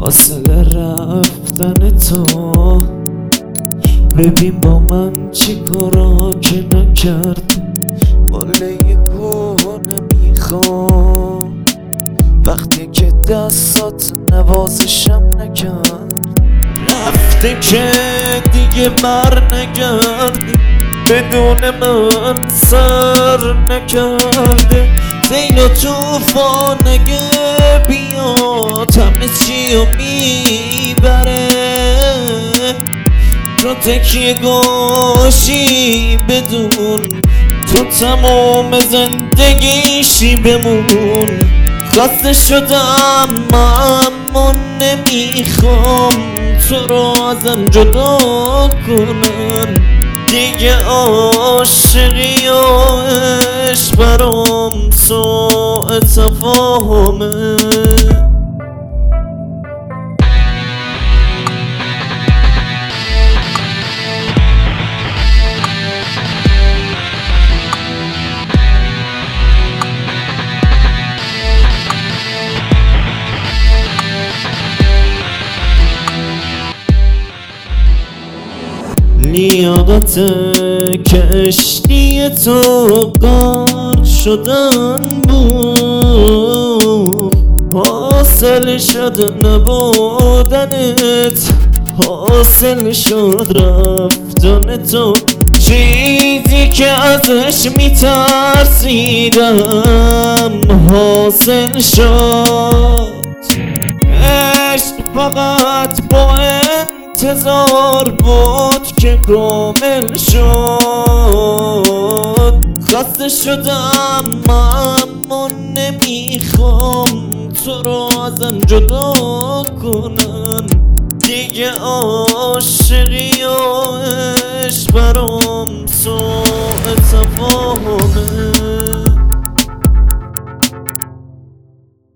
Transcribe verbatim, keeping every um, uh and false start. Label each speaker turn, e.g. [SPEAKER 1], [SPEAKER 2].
[SPEAKER 1] فاصله رفتن تو ببین با من چی کارا که نکرد ماله کهنه میخوام وقتی که دستات نوازشم نکرد رفته که دیگه بر نگردی بدون من سر نکرده سیل و توفان اگه بیاد همه چی رو میبره تو تکیه گوشی بدون تو تمام زندگیشی بمون خسته شدم اما نمیخوام تو رو ازم جدا کنم دیگه عاشقی و عشق برام سوء تفاهمه لیاقت کشتی تو غرق شدن بود حاصل شد نبودنت حاصل شد رفتن تو چیزی که ازش میترسیدم حاصل شد عشق فقط با انتظار بود که کامل شد خسته شدم اما نمیخوام تو رو ازم جدا کنم دیگه عاشقی و عشق برام سوء تفاهمه